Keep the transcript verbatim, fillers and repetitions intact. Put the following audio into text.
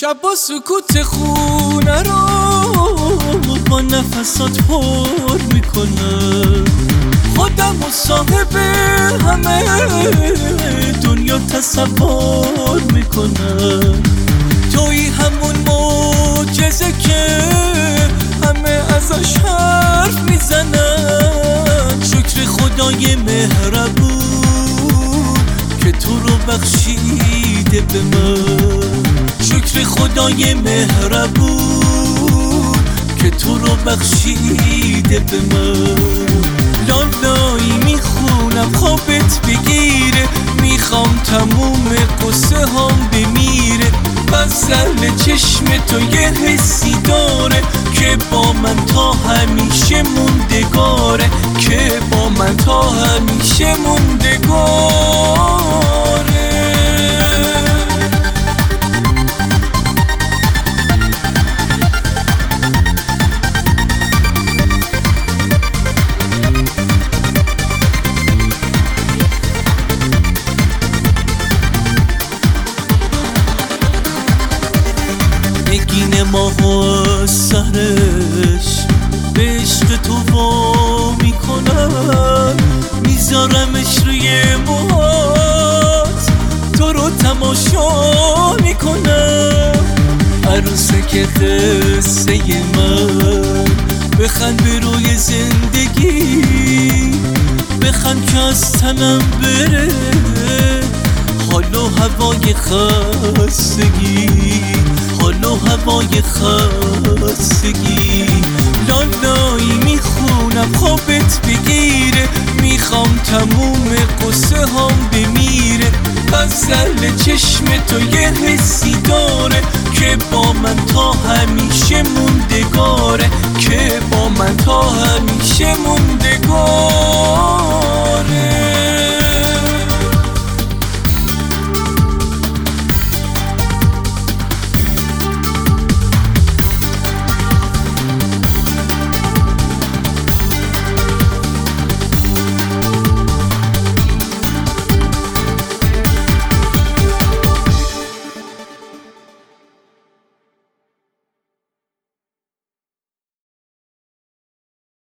شب با سکوت خونه رو با نفسات پر میکنم، خودم و صاحب همه دنیا تصور میکنم. توی همون معجزه که همه ازش حرف میزنن، شکر خدای مهربون که تو رو بخشیده به من، شکر خدای مهربون که تو رو بخشیده به من. لالایی میخونم خوابت بگیره، میخوام تموم قصه هم بمیره. غزل چشم تو یه حسی داره که با من تا همیشه موندگاره، که با من تا همیشه موندگاره. نگین ماهو سرش به عشق تو وا میکنم، میذارمش روی موهات، تو رو تماشا میکنم. عروسه که قصه من، بخند به روی زندگی، بخند که از تنم بره حال و هوای خستگی، حال و هوای خستگی. لالایی میخونم خوابت بگیره، میخوام تموم قصه هم بمیره. غزل چشم تو یه حسی داره که با من تا همیشه موندگاره، که با من تا همیشه موندگاره.